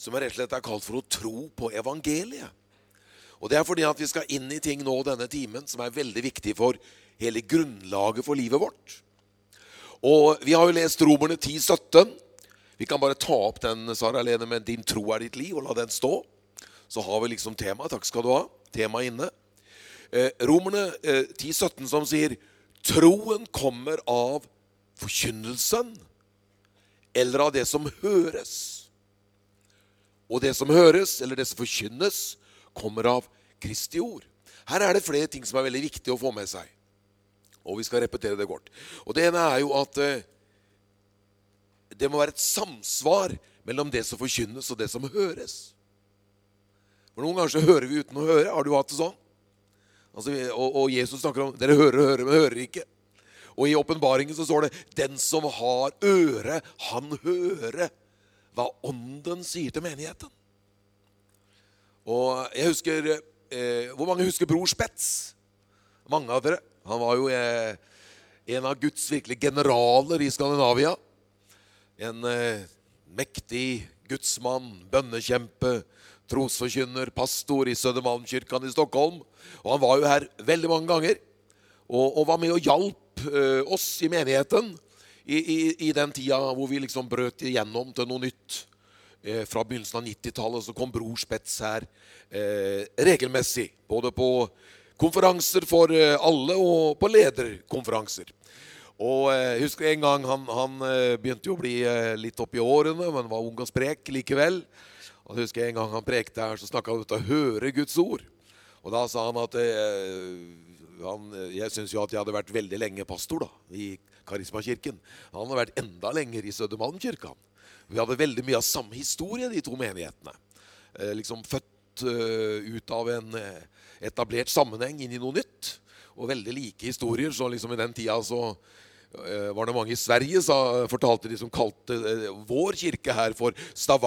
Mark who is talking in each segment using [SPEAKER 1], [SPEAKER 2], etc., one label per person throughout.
[SPEAKER 1] som rett og slett kalt for å tro på evangeliet. Og det fordi at vi skal inn i ting nå denne timen som veldig viktig for hele grunnlaget for livet vårt. Og vi har jo lest Romerne 10:17. Vi kan bare ta opp den, Sara Lene, med din tro ditt liv, og la den stå. Så har vi liksom tema, takk skal du ha, tema inne. Romerne 10:17 som sier, troen kommer av forkynnelsen, eller av det som høres. Og det som høres, eller det som forkynnes, kommer av Kristi ord. Her det flere ting som veldig viktig å få med seg. Og vi skal repetere det kort. Og det ene jo at det må være et samsvar mellom det som forkynnes og det som høres. For noen ganger så hører vi uten å høre. Har du hatt det sånn? Altså, og Jesus snakker om, dere hører og hører, men hører ikke. Og i åpenbaringen så står det, den som har øre, han hører hva ånden sier til menigheten. Og jeg husker, hvor mange husker Bror Spets? Mange av dere. Han var jo en av Guds virkelig generaler i Skandinavia. En mektig gudsmann, bønnekjempe, trosforkynner, pastor i Södermalmskyrkan i Stockholm. Og han var jo her veldig mange ganger, og var med og hjalp oss i menigheten i den tida hvor vi liksom brøt igjennom til noe nytt. Fra begynnelsen av 90-tallet så kom Bror Spets her regelmessig, både på konferanser for alle og på lederkonferanser. Og jeg husker en gang han begynte jo å bli litt opp i årene, men var ung og sprek likevel. Og jeg husker en gang han prekte her, så snakket han ut å høre Guds ord. Og da sa han at jeg synes jo at jeg hadde vært veldig lenge pastor da, i Karismakirken. Han hadde vært enda lenger i Södermalmskyrkan. Vi hadde veldig mye av samme historie, de to menighetene. Liksom født ut av en etablert sammenheng inn i noe nytt. Og veldig like historier, så liksom i den tida så var det mange i Sverige som fortalte de som kalte vår kirke her for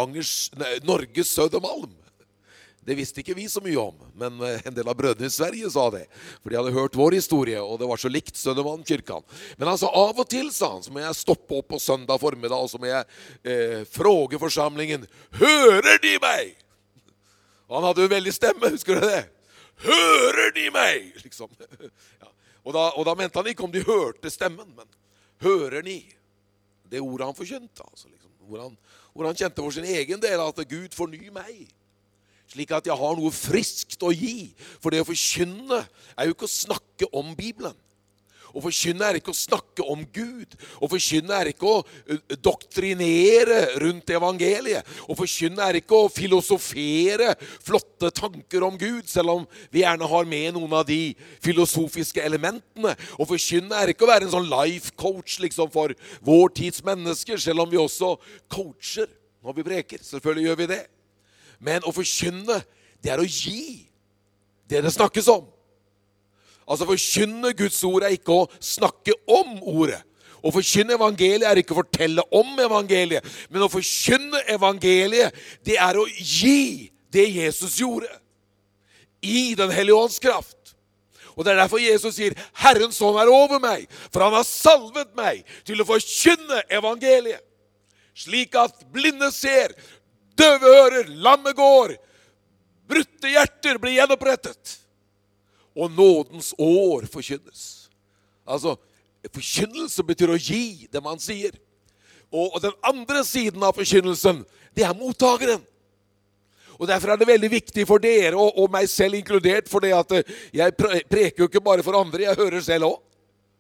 [SPEAKER 1] Norges Södermalm. Det visste ikke vi så mye om, men en del av brødrene i Sverige sa det, for de hadde hørt vår historie, og det var så likt Södermalmskyrkan. Men altså av og til, sa han, så må jeg stoppe opp på søndag formiddag, og så må jeg fråge forsamlingen, hører de meg? Og han hadde jo veldig stemme, husker du det? Hører de meg? Liksom. Ja. Og da mente han ikke om de hørte stemmen, men hører de? Det ordet han forkjente, altså, liksom, hvor han kjente for sin egen del at Gud forny meg. Slik at jeg har noe friskt å gi. For det å forkynne jo ikke å snakke om Bibelen. Å forkynne ikke å snakke om Gud. Å forkynne ikke å doktrinere rundt evangeliet. Å forkynne ikke å filosofere flotte tanker om Gud, selv om vi gjerne har med noen av de filosofiske elementene. Å forkynne ikke å være en sånn life coach liksom, for vår tids mennesker, selv om vi også coacher når vi preker. Selvfølgelig gjør vi det. Men å forkynne, det å gi det snakkes om. Altså forkynne Guds ord ikke å snakke om ordet. Å forkynne evangeliet ikke å fortelle om evangeliet. Men å forkynne evangeliet, det å gi det Jesus gjorde. I den hellige ånds kraft. Og det derfor Jesus sier, Herrens ånd over meg, for han har salvet meg til å forkynne evangeliet. Slik at blinde ser, døve hører, lamme går, brutte hjerter blir gjenopprettet. Og nådens år forkynnes. Altså, forkynnelse betyr å gi det man sier. Og den andre siden av forkynnelsen, det mottageren. Og derfor det veldig viktig for dere, og meg selv inkludert, for det at jeg preker jo ikke bare for andre, jeg hører selv også.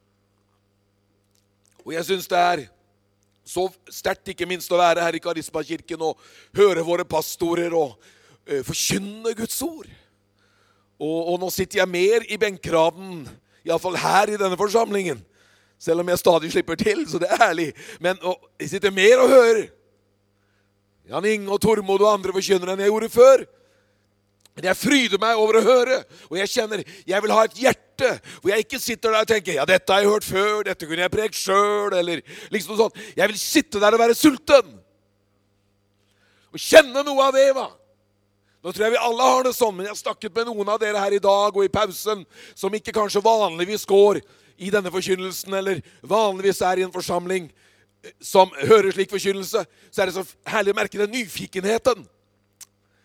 [SPEAKER 1] Og jeg synes det så sterkt ikke minst å være her i Karismakirken og høre våre pastorer og forkynne Guds ord. Og nå sitter jeg mer i benkraden, i alle fall her i denne forsamlingen, selv om jeg stadig slipper til, så det ærlig. Men jeg sitter mer og hører. Jan Inge og Tormod og andre forkynner enn jeg gjorde før. Men jeg fryder meg over å høre, og jeg kjenner, jeg vil ha et hjerte, hvor jeg ikke sitter der og tenker, ja, dette har jeg hørt før, dette kunne jeg prekt selv, eller liksom noe sånt. Jeg vil sitte der og være sulten, og kjenne noe av det, va? Nå tror jeg vi alle har det sånn, men jeg har snakket med noen av dere her i dag og i pausen, som ikke kanskje vanligvis går i denne forkynnelsen, eller vanligvis i en forsamling som hører slik forkynnelse, så det så herlig å merke den nyfikenheten.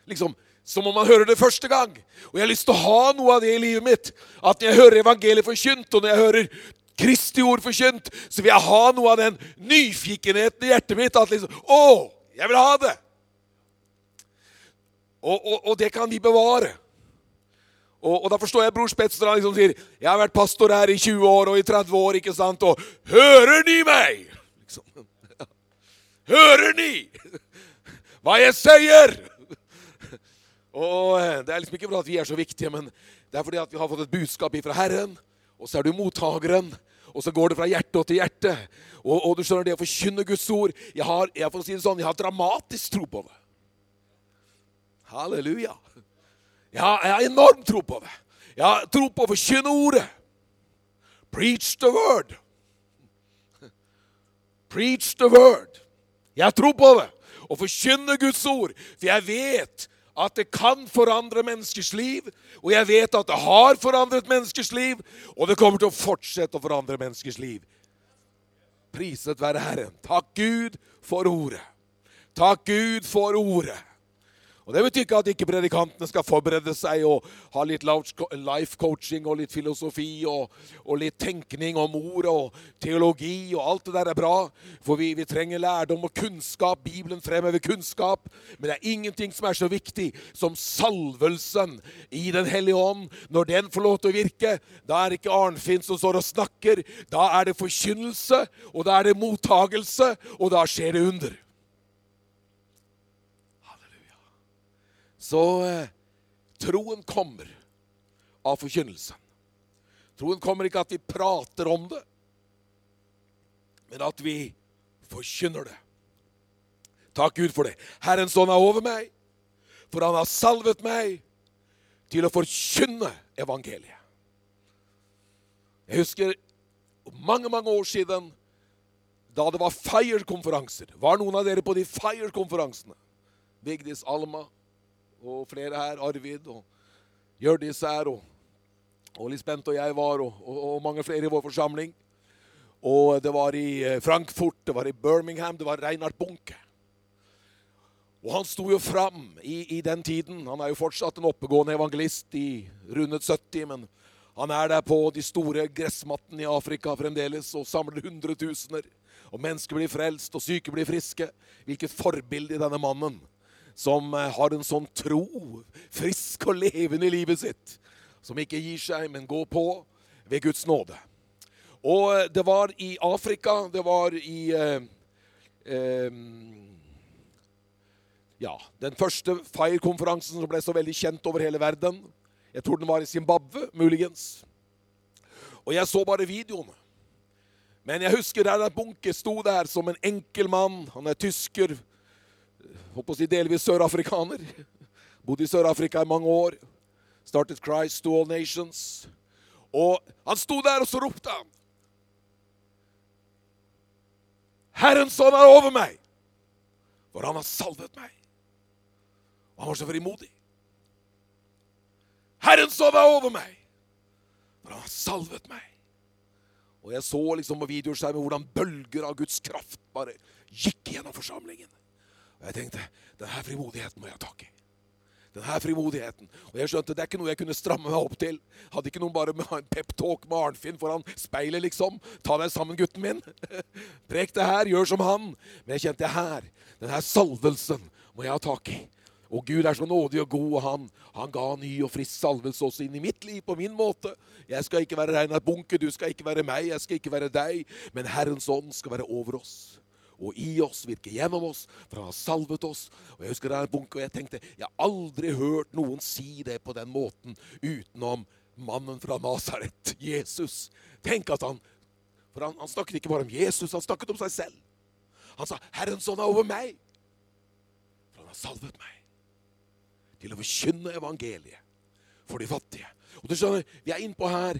[SPEAKER 1] liksom, som om man hører det første gang. Og jeg har lyst til å ha noe av det i livet mitt. At når jeg hører evangeliet forkynt, og når jeg hører Kristi ord forkynt, så vil jeg ha noe av den nyfikenheten i hjertet mitt, at liksom, jeg vil ha det. Og det kan vi bevare. Og da forstår jeg Bror Spets når han liksom sier, jeg har vært pastor her i 20 år og i 30 år, ikke sant, og hører ni meg? Liksom. Hører ni hva jeg sier? Og det er liksom ikke for at vi er så viktige, men det er fordi at vi har fått et budskap fra Herren, og så er du mottageren, og så går det fra hjerte til hjerte. Og du skjønner det å forkynne Guds ord. Jeg får si det sånn, jeg har dramatisk tro på det. Halleluja. Ja, jeg har enorm tro på det. Jeg har tro på å forkynne ordet. Preach the word. Preach the word. Jeg tror på det. Og forkynne Guds ord. For jeg vet at det kan forandre menneskers liv. Og jeg vet at det har forandret menneskers liv. Og det kommer til å fortsette å forandre menneskers liv. Priset være Herren. Takk Gud for ordet. Takk Gud for ordet. Og det betyr ikke at ikke predikantene skal forberede seg og ha litt life coaching og litt filosofi og litt tenkning om ord og teologi, og alt det der er bra. For vi trenger lærdom og kunnskap. Bibelen fremhever kunnskap. Men det er ingenting som er så viktig som salvelsen i Den hellige ånd. Når den får lov til å virke, da er det ikke Arnfinn som står og snakker. Da er det forkynnelse, og da er det mottagelse, og da skjer det under. Så troen kommer av forkynnelsen. Troen kommer ikke at vi prater om det, men at vi forkynner det. Takk Gud for det. Herrens ånd er over meg, for han har salvet meg til å forkynne evangeliet. Jeg husker mange år siden, da det var FIRE-konferanser. Var noen av dere på de FIRE-konferansene? Vigdis, Alma, og flere her, Arvid og Gjørdis her, og Lisbeth og jeg var, og mange flere i vår forsamling. Og det var i Frankfurt, det var i Birmingham, det var Reinhard Bunke. Og han sto jo fram i den tiden. Han er jo fortsatt en oppegående evangelist i rundet 70, men han er der på de store gressmattene i Afrika fremdeles, og samler 100 000, og mennesker blir frelst, og syke blir friske. Hvilket forbilde i denne mannen, som har en sånn tro, frisk og levende i livet sitt, som ikke gir seg, men går på ved Guds nåde. Og det var i Afrika, det var i den første FIRE-konferansen som ble så veldig kjent over hele verden. Jeg tror den var i Zimbabwe, muligens. Og jeg så bare videoene. Men jeg husker der Bunke sto der som en enkel mann. Han er tysker, håper å si delvis sørafrikaner. Bodde i Sør-Afrika i mange år. Startet Christ to all nations. Og han sto der, og så ropte han: Herrens ånd er over meg, for han har salvet meg. Og han var så frimodig. Herrens ånd er over meg, for han har salvet meg. Og jeg så liksom på videoskjermen hvordan bølger av Guds kraft bare gikk gjennom forsamlingen. Og jeg tenkte, denne frimodigheten må jeg ha tak i. Denne frimodigheten. Og jeg skjønte, det er ikke noe jeg kunne stramme meg opp til. Hadde ikke noen bare med en pep-talk med Arnfinn foran speilet liksom. Ta deg sammen, gutten min. Prek det her, gjør som han. Men jeg kjente her, denne salvelsen må jeg ha tak i. Og Gud er så nådig og god, og han ga ny og frisk salvelse også inn i mitt liv på min måte. Jeg skal ikke være Reinhard Bunke, du skal ikke være meg, jeg skal ikke være deg. Men Herrens ånd skal være over oss. Og i oss, virke gjennom oss, for han har salvet oss. Og jeg husker Reinhard Bunke, og jeg tenkte, jeg har aldri hørt noen si det på den måten, utenom mannen fra Nazaret, Jesus. Tenk at han snakket ikke bare om Jesus, han snakket om seg selv. Han sa, Herrens ånd er over meg, for han har salvet meg til å forkynne evangeliet for de fattige. Og du skjønner, vi er inne på her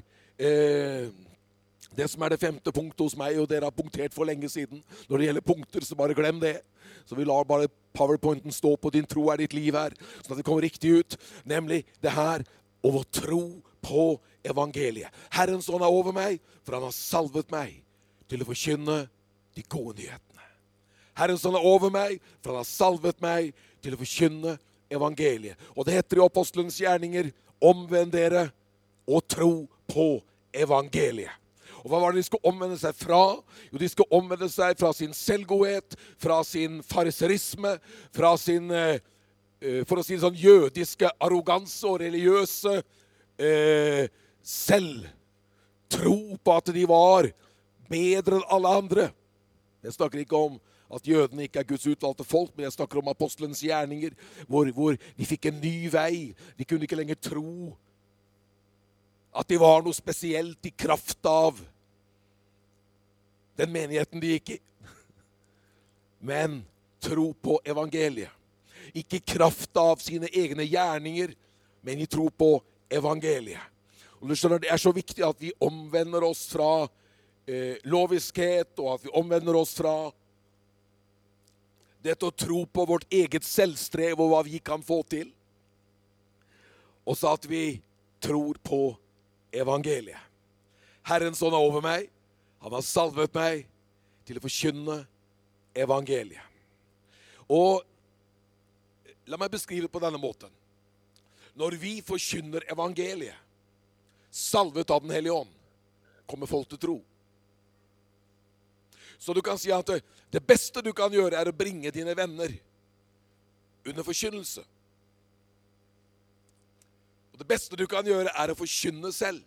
[SPEAKER 1] det som er det 5. punktet hos meg, og dere har punktert for lenge siden. Når det gjelder punkter, så bare glem det. Så vi lar bare PowerPointen stå på din tro er ditt liv her, sånn at det kommer riktig ut. Nemlig det her, å tro på evangeliet. Herrens ånd er over meg, for han har salvet meg til å forkynne de gode nyhetene. Herrens ånd er over meg, for han har salvet meg til å forkynne evangeliet. Og det heter i Apostelens gjerninger, omvend dere og tro på evangeliet. Og hva var det de skulle omvende seg fra? Jo, de skulle omvende seg fra sin selvgodhet, fra sin fariserisme, fra sin, for å si det sånn, jødiske arroganse og religiøse selvtro på at de var bedre enn alle andre. Jeg snakker ikke om at jødene ikke er Guds utvalgte folk, men jeg snakker om apostelens gjerninger, hvor de fikk en ny vei. De kunne ikke lenger tro at de var noe spesielt i kraft av den menigheten de gikk i. Men tro på evangeliet. Ikke i kraft av sine egne gjerninger, men i tro på evangeliet. Og du skjønner, det er så viktig at vi omvender oss fra loviskhet, og at vi omvender oss fra dette å tro på vårt eget selvstrev og hva vi kan få til. Og så at vi tror på evangeliet. Herrens ånd er over meg. Han har salvet meg til å forkynne evangeliet. Og la meg beskrive det på denne måten. Når vi forkynner evangeliet, salvet av den hellige ånd, kommer folk til tro. Så du kan si at det beste du kan gjøre er å bringe dine venner under forkynnelse. Og det beste du kan gjøre er å forkynne selv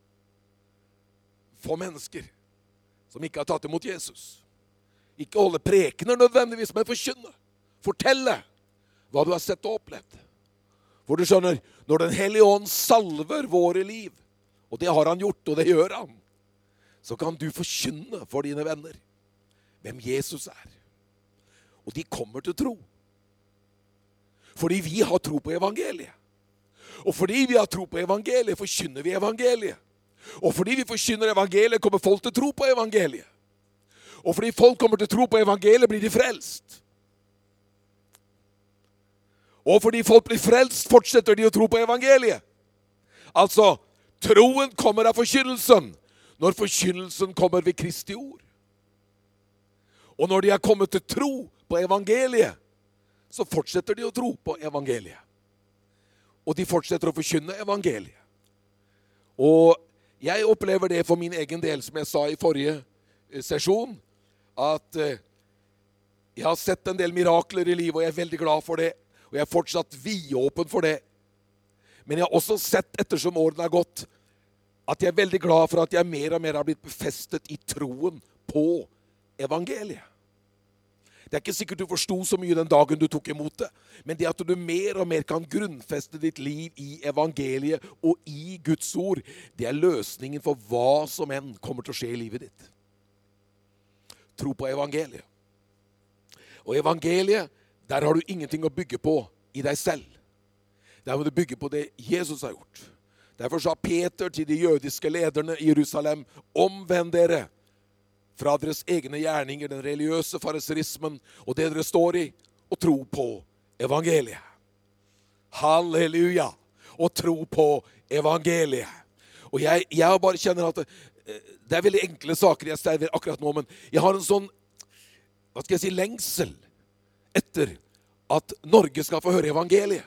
[SPEAKER 1] for mennesker som ikke har tatt imot Jesus. Ikke holde prekener nødvendigvis, men forkynne. Fortelle hva du har sett og opplevd. For du skjønner, når den hellige ånd salver våre liv, og det har han gjort, og det gjør han, så kan du forkynne for dine venner hvem Jesus er. Og de kommer til tro. Fordi vi har tro på evangeliet. Og fordi vi har tro på evangeliet, forkynner vi evangeliet. Og fordi vi forkynner evangeliet, kommer folk til tro på evangeliet. Og fordi folk kommer til tro på evangeliet, blir de frelst. Og fordi folk blir frelst, fortsetter de å tro på evangeliet. Altså, troen kommer av forkynnelsen, når forkynnelsen kommer ved Kristi ord. Og når de har kommet til tro på evangeliet, så fortsetter de å tro på evangeliet. Og de fortsetter å forkynne evangeliet. Og jeg opplever det for min egen del, som jeg sa i forrige sesjon, at jeg har sett en del mirakler i livet, og jeg er veldig glad for det. Og jeg er fortsatt vidåpen for det. Men jeg har også sett, ettersom årene har gått, at jeg er veldig glad for at jeg mer og mer har blitt befestet i troen på evangeliet. Det er ikke sikkert du forstod så mye den dagen du tok imot det, men det at du mer og mer kan grunnfeste ditt liv i evangeliet og i Guds ord, det er løsningen for hva som enn kommer til å skje i livet ditt. Tro på evangeliet. Og evangeliet, der har du ingenting å bygge på i deg selv. Der må du bygge på det Jesus har gjort. Derfor sa Peter til de jødiske lederne i Jerusalem, omvend dere fra deres egne gjerninger, den religiøse fariserismen, og det dere står i, og tro på evangeliet. Halleluja! Og tro på evangeliet. Og jeg bare kjenner at det er veldig enkle saker jeg serverer akkurat nå, men jeg har en sånn, hva skal jeg si, lengsel etter at Norge skal få høre evangeliet.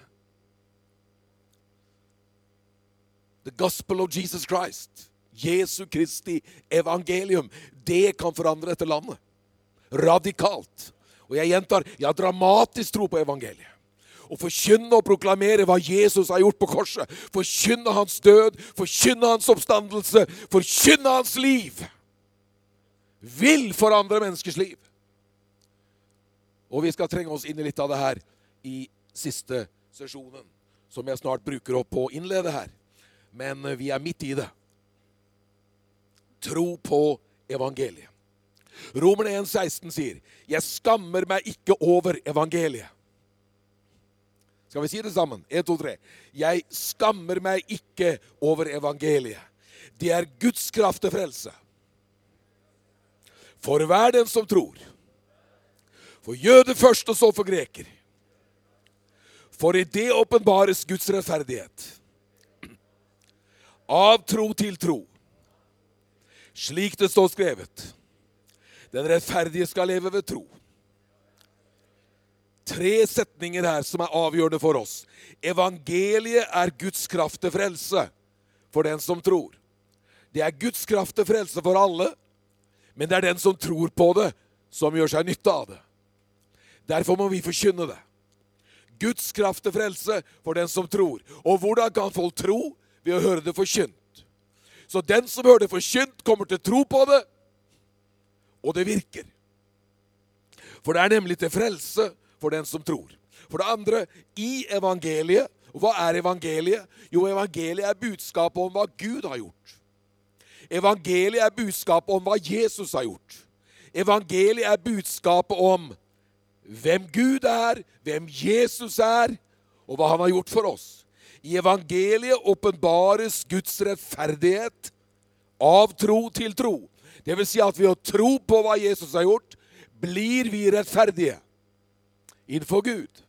[SPEAKER 1] The gospel of Jesus Christ. Jesu Kristi evangelium. Det kan forandre dette landet. Radikalt. Og jeg gjentar, jeg har dramatisk tro på evangeliet. Og forkynne og proklamere hva Jesus har gjort på korset. Forkynne hans død, forkynne hans oppstandelse, forkynne hans liv. Vil forandre menneskers liv. Og vi skal trenge oss inn i litt av det her i siste sesjonen, som jeg snart bruker opp på å innlede her. Men vi er midt i det. Tro på evangeliet. Romerne 1,16 sier, jeg skammer meg ikke over evangeliet. Skal vi si det sammen? 1, 2, 3. Jeg skammer meg ikke over evangeliet. Det er Guds kraft til frelse. For hver den som tror. For jøde først og så for greker. For i det åpenbares Guds rettferdighet. Av tro til tro. Slik det står skrevet. Den rettferdige skal leve ved tro. 3 setninger her som avgjørende for oss. Evangeliet Guds kraft til frelse for den som tror. Det Guds kraft til frelse for alle, men det den som tror på det, som gjør seg nytte av det. Derfor må vi forkynne det. Guds kraft til frelse for den som tror. Og hvordan kan folk tro? Ved å høre det forkynt. Så den som hører det forkynt, kommer til å tro på det, og det virker. For det nemlig til frelse for den som tror. For det andre, i evangeliet. Og hva evangeliet? Jo, evangeliet budskapet om hva Gud har gjort. Evangeliet budskapet om hva Jesus har gjort. Evangeliet budskapet om hvem Gud hvem Jesus og hva han har gjort for oss. I evangeliet åpenbares Guds rettferdighet av tro til tro. Det vil si at ved å tro på hva Jesus har gjort, blir vi rettferdige innenfor Gud.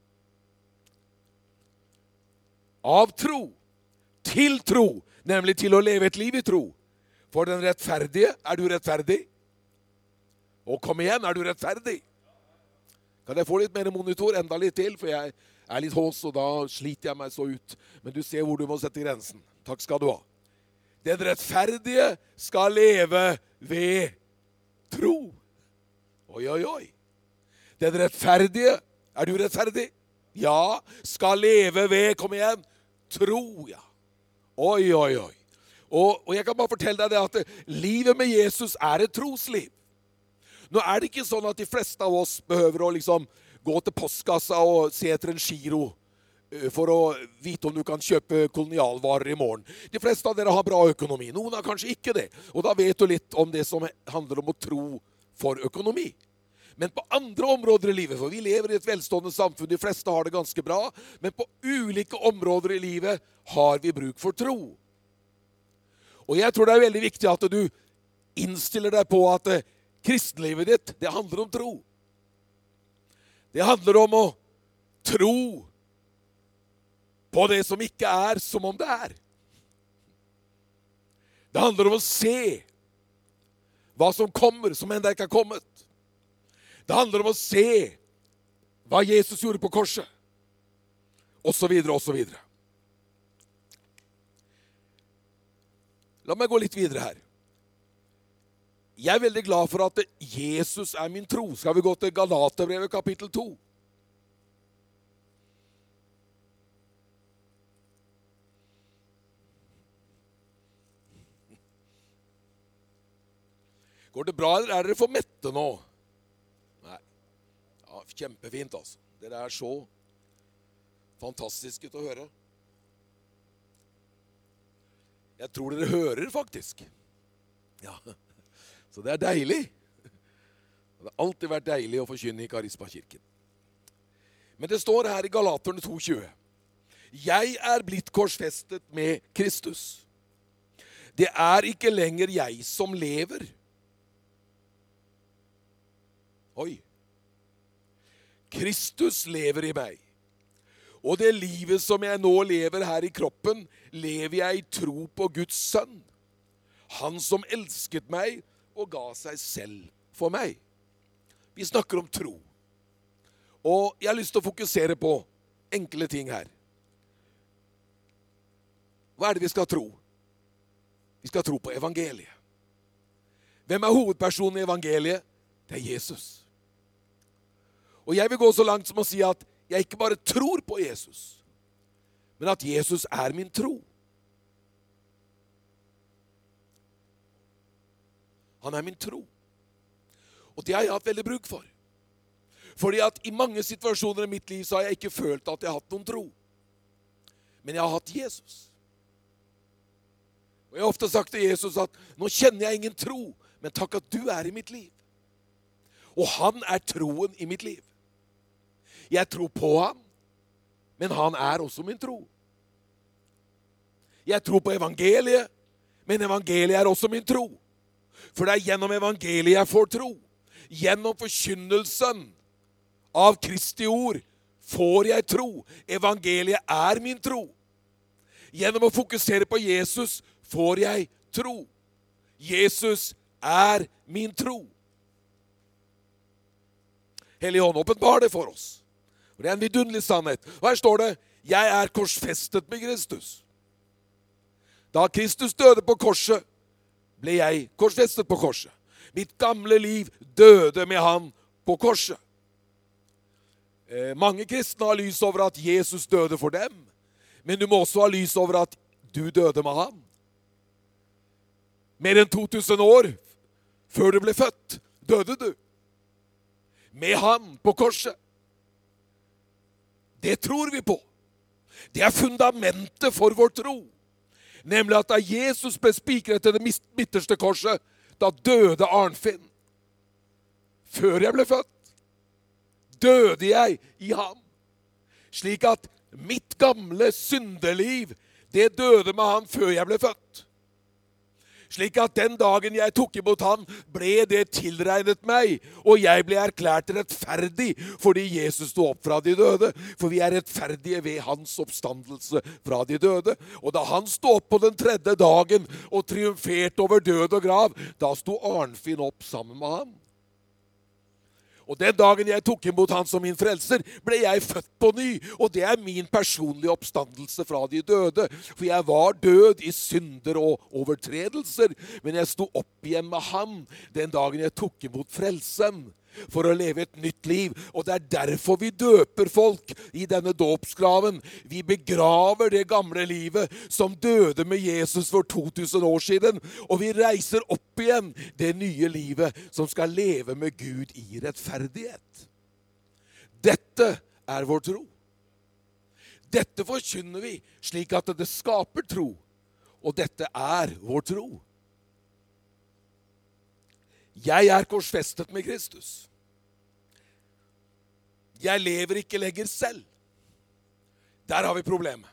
[SPEAKER 1] Av tro til tro, nemlig til å leve et liv i tro. For den rettferdige, du rettferdig? Og kom igjen, du rettferdig? Kan jeg få litt mer monitor, enda litt til, for jeg litt hås, og da sliter jeg meg så ut. Men du ser hvor du må sette grensen. Takk skal du ha. Den rettferdige skal leve ved tro. Oi, oi, oi. Den rettferdige, du rettferdig? Ja, skal leve ved, kom igjen, tro, ja. Oi, oi, oi. Og jeg kan bare fortelle deg det at livet med Jesus et trosliv. Nå det ikke sånn at de fleste av oss behøver å liksom gå til postkassa og se etter en giro for å vite om du kan kjøpe kolonialvarer i morgen. De fleste av dere har bra økonomi. Noen har kanskje ikke det. Og da vet du litt om det som handler om å tro for økonomi. Men på andre områder i livet, for vi lever i et velstående samfunn, de fleste har det ganske bra, men på ulike områder i livet har vi bruk for tro. Og jeg tror det veldig viktig at du innstiller deg på at kristenlivet ditt, det handler om tro. Det handler om å tro på det som ikke som om det Det handler om å se hva som kommer, som enda ikke har kommet. Det handler om å se hva Jesus gjorde på korset, og så videre, og så videre. La meg gå litt videre her. Jeg veldig glad for at Jesus min tro. Skal vi gå til Galaterbrevet kapittel 2? Går det bra, eller dere for mette nå? Nei. Ja, kjempefint altså. Dere så fantastiske til å høre. Jeg tror dere hører faktisk. Ja, så det deilig. Det har alltid vært deilig å forkynne i Karisma-kirken. Men det står her i Galaterne 2,20. Jeg blitt korsfestet med Kristus. Det ikke lenger jeg som lever. Oi. Kristus lever i meg. Og det livet som jeg nå lever her i kroppen, lever jeg i tro på Guds sønn. Han som elsket meg og ga seg selv for meg. Vi snakker om tro. Og jeg har lyst til å fokusere på enkle ting her. Hva det vi skal tro? Vi skal tro på evangeliet. Hvem hovedpersonen i evangeliet? Det Jesus. Og jeg vil gå så langt som å si at jeg ikke bare tror på Jesus, men at Jesus min tro. Han min tro. Og det har jeg hatt veldig bruk for. Fordi at i mange situasjoner i mitt liv så har jeg ikke følt at jeg har hatt noen tro. Men jeg har hatt Jesus. Og jeg har ofte sagt til Jesus at nå kjenner jeg ingen tro, men takk at du i mitt liv. Og han troen i mitt liv. Jeg tror på han, men han også min tro. Jeg tror på evangeliet, men evangeliet også min tro. For det gjennom evangeliet jeg får tro. Gjennom forkynnelsen av Kristi ord får jeg tro. Evangeliet min tro. Gjennom å fokusere på Jesus får jeg tro. Jesus min tro. Hellige ånd åpenbar det for oss. For det er en vidunderlig sannhet. Og her står det, jeg er korsfestet med Kristus. Da Kristus døde på korset, ble jeg korsfestet på korset. Mitt gamle liv døde med han på korset. Mange kristne har lys over at Jesus døde for dem, men du må også ha lys over at du døde med han. Mer enn 2000 år før du ble født, døde du. Med han på korset. Det tror vi på. Det er fundamentet for vår tro. Nemlig at da Jesus ble spikret til det midterste korset, da døde Arnfinn. Før jeg ble født, døde jeg i ham. Slik at mitt gamle syndeliv, det døde med han før jeg ble født. Slik at den dagen jeg tok imot han, ble det tilregnet meg, og jeg ble erklært rettferdig fordi Jesus sto opp fra de døde. For vi er rettferdige ved hans oppstandelse fra de døde. Og da han sto opp på den 3. dagen og triumferte over død og grav, da sto Arnfinn opp sammen med han. Og den dagen jeg tok imot han som min frelser, ble jeg født på ny. Og det er min personlige oppstandelse fra de døde. For jeg var død i synder og overtredelser, men jeg sto opp igjen med han den dagen jeg tok imot frelsen, for å leve et nytt liv. Og det er derfor vi døper folk i denne dåpsgraven. Vi begraver det gamle livet som døde med Jesus for 2000 år siden, og vi reiser opp igjen det nye livet som skal leve med Gud i rettferdighet. Dette er vår tro. Dette forkynner vi slik at det skaper tro, og dette er vår tro. Jeg er korsfestet med Kristus. Jeg lever ikke lenger selv. Der har vi problemet.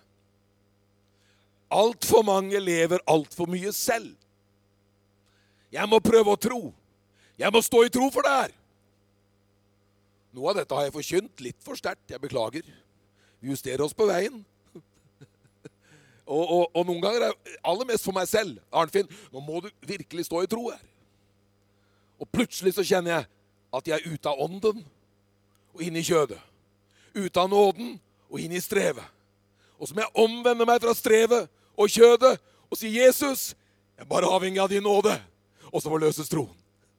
[SPEAKER 1] Alt for mange lever alt for mye selv. Jeg må prøve å tro. Jeg må stå i tro for det her. Noe av dette har jeg forkynt litt for sterkt. Jeg beklager. Vi justerer oss på veien. Og noen ganger er aller mest for meg selv. Arnfinn, nå må du virkelig stå i tro her. Og plutselig så kjenner jeg at jeg er ute av ånden og inn i kjødet. Ute av nåden og inn i strevet. Og så må jeg omvende meg fra strevet og kjødet og si, Jesus, jeg er bare avhengig av din nåde. Og så forløses troen.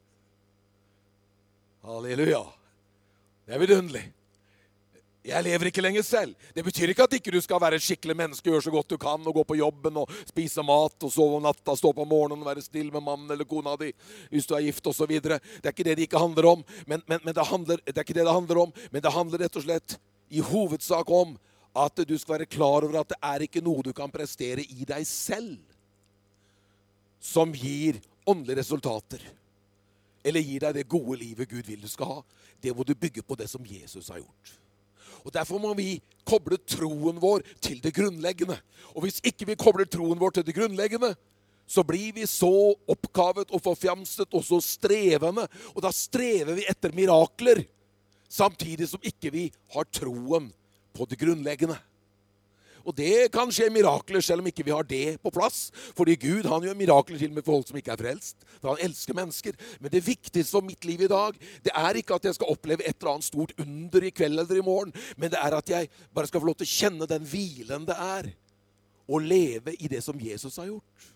[SPEAKER 1] Halleluja. Det er vidunderlig. Jeg lever ikke lenger selv. Det betyr ikke at ikke du skal være et skikkelig menneske, gjøre så godt du kan, og gå på jobben, og spise mat, og sove om natta, stå på morgenen, være still med mannen eller kona di, hvis du er gift, og så videre. Det er ikke det det ikke handler om, men det er ikke det det handler om, men det handler rett og slett i hovedsak om at du skal være klar over at det er ikke noe du kan prestere i deg selv, som gir åndelige resultater, eller gir deg det gode livet Gud vil du skal ha. Det må du bygge på det som Jesus har gjort. Og derfor må vi koble troen vår til det grunnleggende. Og hvis ikke vi kobler troen vår til det grunnleggende, så blir vi så oppgavet og forfjamset og så strevende. Og da strever vi etter mirakler, samtidig som ikke vi har troen på det grunnleggende. Og det kan skje mirakler selv om ikke vi har det på plass. Fordi Gud, han gjør mirakler til med folk som ikke er frelst. For han elsker mennesker. Men det viktigste for mitt liv i dag, det er ikke at jeg skal oppleve et eller annet stort under i kveld eller i morgen. Men det er at jeg bare skal få lov til å kjenne den hvilen det er. Og leve i det som Jesus har gjort.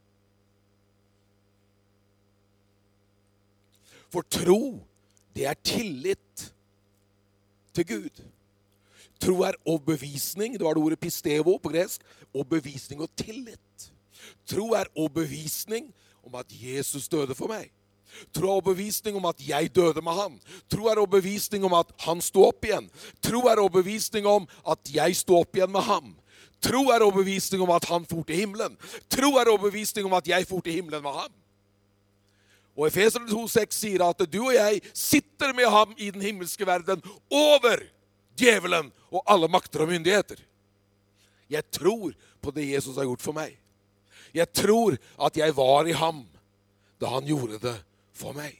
[SPEAKER 1] For tro, det er tillit til Gud. Tro er overbevisning, det var det ordet pistevo på gresk, overbevisning og tillit. Tro er overbevisning om at Jesus døde for meg. Tro er overbevisning om at jeg døde med han. Tro er overbevisning om at han sto opp igjen. Tro er overbevisning om at jeg sto opp igjen med ham. Tro er overbevisning om at han for til himmelen. Tro er overbevisning om at jeg for til himmelen med ham. Og Efeserne 2,6 sier at du og jeg sitter med ham i den himmelske verden over djevelen og alle makter og myndigheter. Jeg tror på det Jesus har gjort for meg. Jeg tror at jeg var i ham da han gjorde det for meg.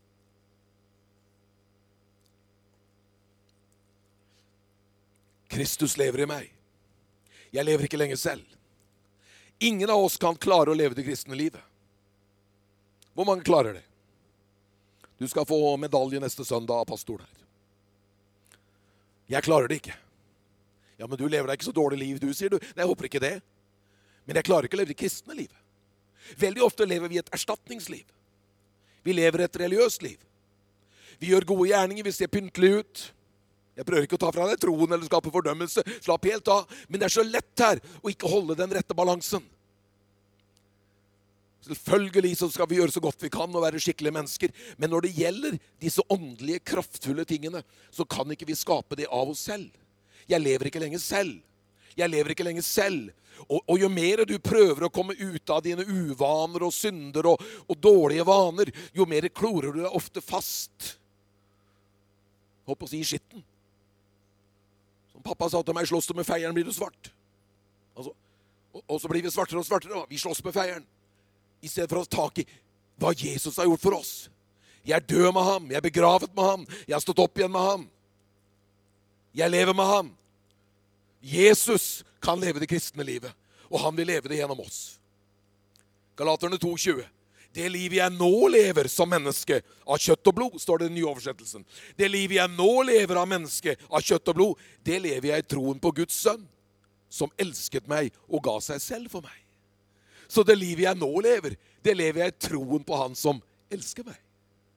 [SPEAKER 1] Kristus lever i meg. Jeg lever ikke lenger selv. Ingen av oss kan klare å leve det kristne livet. Hvor mange klarer det? Du skal få medalje neste søndag av pastoren her. Jeg klarer det ikke. Ja, men du lever deg ikke så dårlig liv, du, sier du. Nei, jeg håper ikke det. Men jeg klarer ikke å leve det kristne livet. Veldig ofte lever vi et erstatningsliv. Vi lever et religiøst liv. Vi gjør gode gjerninger, vi ser pyntelig ut. Jeg prøver ikke å ta fra deg troen eller skape fordømmelse. Slapp helt av. Men det er så lett her å ikke holde den rette balansen. Selvfølgelig så skal vi gjøre så godt vi kan og være skikkelige mennesker. Men når det gjelder disse åndelige, kraftfulle tingene, så kan ikke vi skape det av oss selv. Jeg lever ikke lenger selv. Jeg lever ikke lenger selv. Og jo mer du prøver å komme ut av dine uvaner og synder og dårlige vaner, jo mer klorer du deg ofte fast. Håper å si i skitten. Som pappa sa til meg, slåss du med feieren, blir du svart. Altså, og så blir vi svartere og svartere, og vi slåss med feieren. I stedet for å ta tak i hva Jesus har gjort for oss. Jeg er død med ham, jeg er begravet med ham, jeg har stått opp igjen med ham. Jeg lever med ham. Jesus kan leve det kristne livet, og han vil leve det gjennom oss. Galaterne 2,20. Det livet jeg nå lever som menneske av kjøtt og blod, står det i den nye oversettelsen. Det livet jeg nå lever av menneske av kjøtt og blod, det lever jeg i troen på Guds sønn, som elsket meg og ga seg selv for meg. Så det livet jeg nå lever, det lever jeg i troen på han som elsker meg.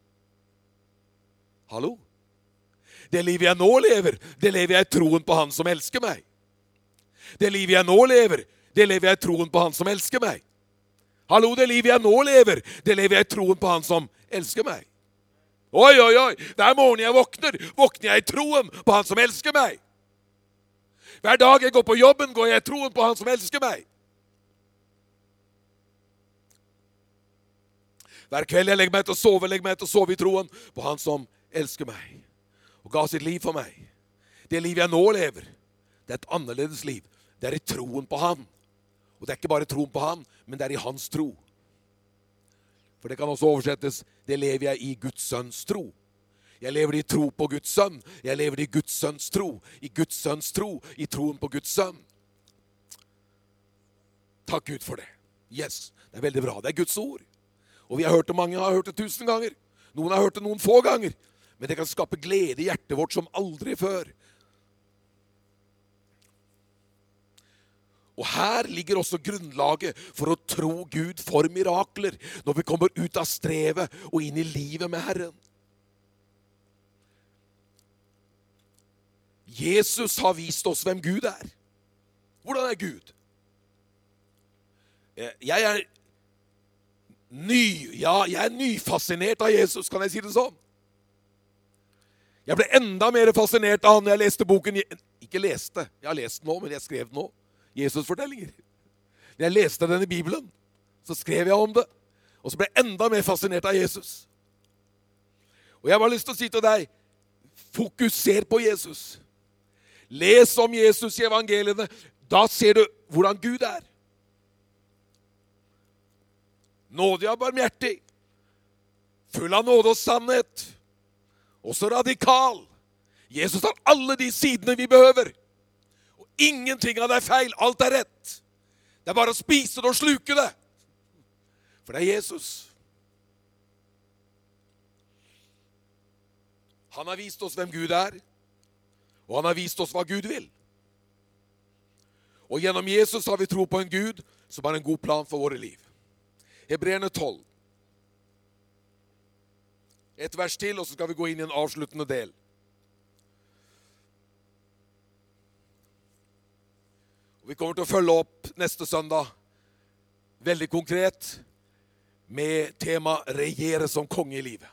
[SPEAKER 1] Hallo? Det livet jeg nå lever, det lever jeg i troen på han som elsker meg. Det livet jeg nå lever, det lever jeg i troen på han som elsker meg. Hallo, det livet jeg nå lever, det lever jeg i troen på han som elsker meg. Oi, oi, oi, hver morgen jeg våkner jeg i troen på han som elsker meg. Hver dag jeg går på jobben, går jeg i troen på han som elsker meg. Hver kveld jeg legger meg til å sove i troen på han som elsker meg og ga sitt liv for meg. Det livet jeg nå lever, det er et annerledes liv. Det er i troen på han. Og det er ikke bare troen på han, men det er i hans tro. For det kan også oversettes, det lever jeg i Guds sønns tro. Jeg lever i tro på Guds sønn. Jeg lever i Guds sønns tro. I Guds sønns tro. I troen på Guds sønn. Takk Gud for det. Yes, det er veldig bra. Det er Guds ord. Og vi har hørt det, mange har hørt det 1000 ganger. Noen har hørt det noen få ganger. Men det kan skape glede i hjertet vårt som aldri før. Og her ligger også grunnlaget for å tro Gud for mirakler når vi kommer ut av strevet og inn i livet med Herren. Jesus har vist oss hvem Gud er. Hvordan er Gud? Jeg er nyfascinert av Jesus, kan jeg si det sånn? Jeg ble enda mer fascinert av han når jeg leste boken. Ikke leste, jeg har lest den nå, men jeg skrev den nå. Jesus-fortellinger. Når jeg leste den i Bibelen, så skrev jeg om det. Og så ble jeg enda mer fascinert av Jesus. Og jeg har bare lyst til å si til deg, fokuser på Jesus. Les om Jesus i evangeliene. Da ser du hvordan Gud er. Nådig og barmhjertig. Full av nåde og sannhet. Også radikal. Jesus har alle de sidene vi behøver. Og ingenting av det er feil. Alt er rett. Det er bare å spise det og sluke det. For det er Jesus. Han har vist oss hvem Gud er. Og han har vist oss hva Gud vil. Og gjennom Jesus har vi tro på en Gud som har en god plan for våre liv. Hebreerne 12. Et vers til, og så skal vi gå inn i en avsluttende del. Og vi kommer til å følge opp neste søndag, veldig konkret, med tema regjere som konge i livet.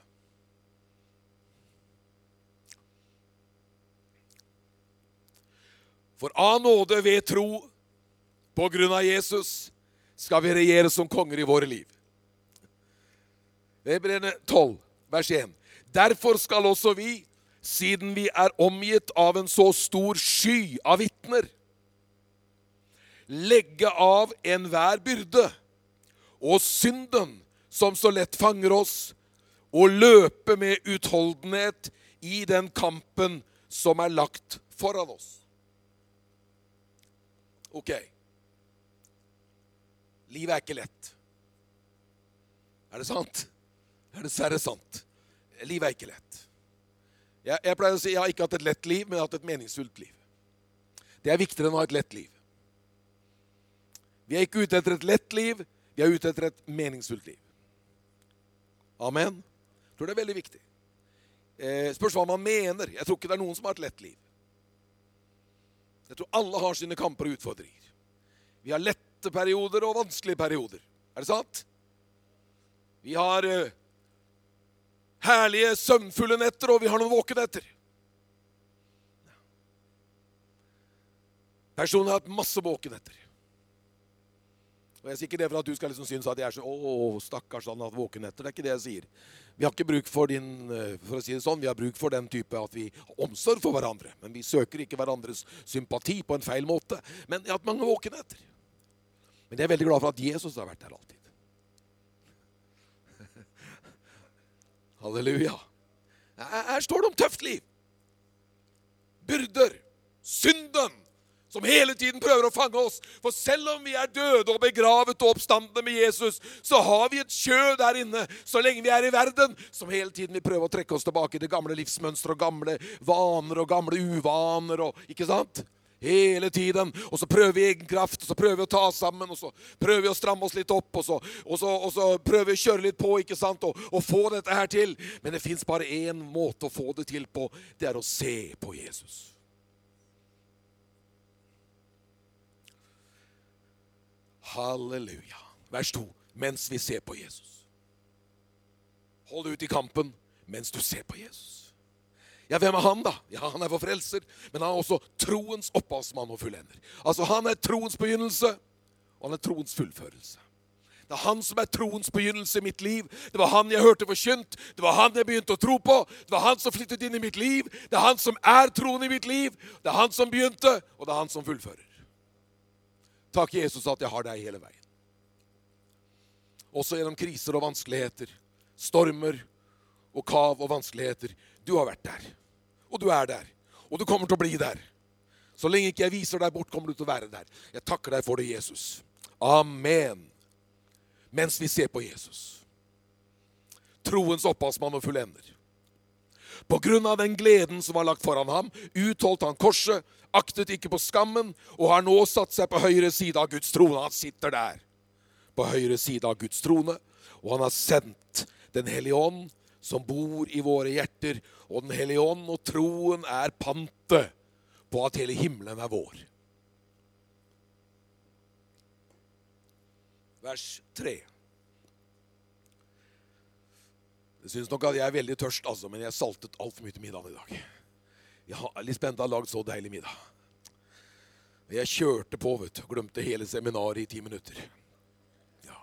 [SPEAKER 1] For av nåde ved tro, på grunn av Jesus, skal vi regjere som konger i våre liv. Hebreerne 12, vers 1. Derfor skal også vi, siden vi er omgitt av en så stor sky av vitner, legge av enhver byrde og synden som så lett fanger oss, og løpe med utholdenhet i den kampen som er lagt foran oss. Ok. Livet er ikke lett. Er det sant? Det er dessverre sant. Livet er ikke lett. Jeg pleier å si jeg har ikke hatt et lett liv, men jeg har hatt et meningsfullt liv. Det er viktigere enn å ha et lett liv. Vi er ikke ute etter et lett liv, vi er ute etter et meningsfullt liv. Amen. Jeg tror det er veldig viktig. Spørs hva man mener. Jeg tror ikke det er noen som har et lett liv. Jeg tror alle har sine kamper og utfordringer. Vi har lette perioder og vanskelige perioder. Er det sant? Vi har herlige, søvnfulle netter, og vi har noen våkenetter. Personen har hatt masse våkenetter. Og jeg sier ikke det for at du skal liksom synes at jeg er så, stakkars, han har hatt våkenetter. Det er ikke det jeg sier. Vi har ikke bruk for for å si det sånn, vi har bruk for den type at vi har omsorg for hverandre. Men vi søker ikke hverandres sympati på en feil måte. Men jeg har hatt mange våkenetter. Men jeg er veldig glad for at Jesus har vært der alltid. Halleluja. Her står det om tøft liv. Byrder, synden, som hele tiden prøver å fange oss. For selv om vi er døde og begravet og oppstandende med Jesus, så har vi et kjød der inne, så lenge vi er i verden, som hele tiden vil prøve å trekke oss tilbake i det gamle livsmønster og gamle vaner og gamle uvaner, og, ikke sant? Hele tiden. Og så prøver vi egen kraft, og så prøver vi å ta oss sammen, og så prøver vi å stramme oss litt opp, og så prøver vi å kjøre litt på, ikke sant, og få dette her til. Men det finnes bare en måte å få det til på, det er å se på Jesus. Halleluja. Vers 2. Mens vi ser på Jesus. Hold ut i kampen mens du ser på Jesus. Ja, hvem er han da? Ja, han er vår frelser, men han er også troens opphavsmann og fullender. Altså, han er troens begynnelse, og han er troens fullførelse. Det er han som er troens begynnelse i mitt liv. Det var han jeg hørte forkynt. Det var han jeg begynte å tro på. Det var han som flyttet inn i mitt liv. Det er han som er troen i mitt liv. Det er han som begynte, og det er han som fullfører. Takk Jesus at jeg har deg hele veien. Også gjennom kriser og vanskeligheter, stormer og kav og vanskeligheter. Du har vært der, og du er der, og du kommer til å bli der. Så lenge ikke jeg viser deg bort, kommer du til å være der. Jeg takker deg for det, Jesus. Amen. Mens vi ser på Jesus, troens opphavsmann og fullender. På grunn av den gleden som var lagt foran ham, utholdt han korset, aktet ikke på skammen, og har nå satt seg på høyre side av Guds trone. Han sitter der, på høyre side av Guds trone, og han har sendt den Hellige Ånd, som bor i våre hjerter, og den Hellige Ånd og troen er pantet på at hele himmelen er vår. Vers 3. Jeg synes nok at jeg er veldig tørst, altså, men jeg saltet alt for mye til middagen i dag. Lisbeth har laget så deilig middag. Jeg kjørte på, vet du, og glemte hele seminaret i 10 minutter. Ja.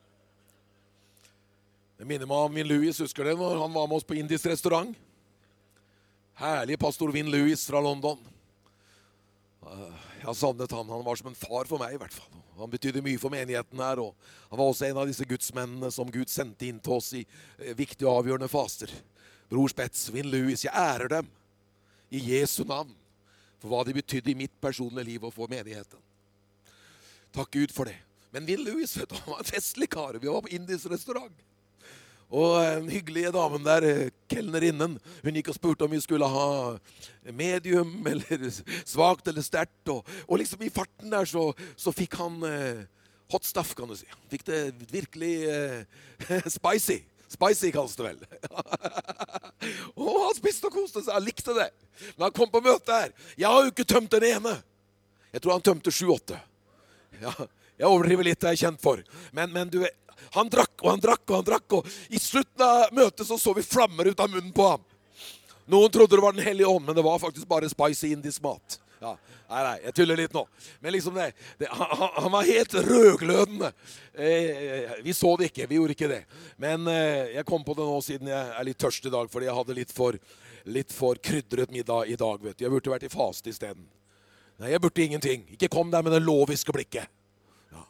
[SPEAKER 1] Jeg minner meg om Vin Lewis, husker det, når han var med oss på indisk restaurant. Herlig pastor Vin Lewis fra London. Jeg har savnet han var som en far for meg i hvert fall. Han betydde mye for menigheten her, og han var også en av disse gudsmennene som Gud sendte inn til oss i viktige og avgjørende faser. Bror Spets, Vin Lewis, jeg ærer dem i Jesu navn for hva de betydde i mitt personlige liv og for menigheten. Takk Gud for det. Men Vin Lewis, vet du, han var en festlig kar. Vi var på indisk restaurant. Og den hyggelige damen der, kelnerinnen, hun gikk og spurte om vi skulle ha medium, eller svagt eller sterkt. Og liksom i farten der så fikk han hot stuff, kan du si. Fikk det virkelig spicy. Spicy kalles det vel. Og han spiste og koste seg, han likte det. Men han kom på møte her. Jeg har jo ikke tømt den ene. Jeg tror han tømte 7-8. Ja, jeg overdriver litt, det er jeg kjent for. Men du vet, han drakk og han drakk og han drakk, og i slutten av møtet så vi flammer ut av munnen på ham. Noen trodde det var den hellige ånd, men det var faktisk bare spicy indisk mat. Ja, nei, jeg tuller litt nå. Men liksom han var helt rødglødende. Vi så det ikke, vi gjorde ikke det. Men jeg kom på det nå siden jeg er litt tørst i dag, fordi jeg hadde litt for krydret middag i dag, vet du. Jeg burde vært i faste i stedet. Nei, jeg burde ingenting. Ikke kom der med det loviske blikket. Ja.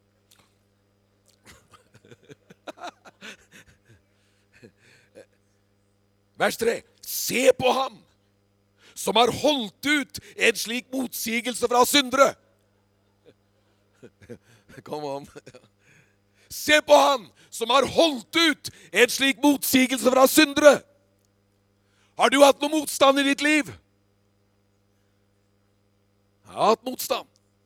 [SPEAKER 1] Vers 3. Se på ham som har holdt ut en slik motsigelse fra syndere. Kom an. Se på ham som har holdt ut en slik motsigelse fra syndere. Har du hatt noe motstand i ditt liv? Jeg har hatt motstand.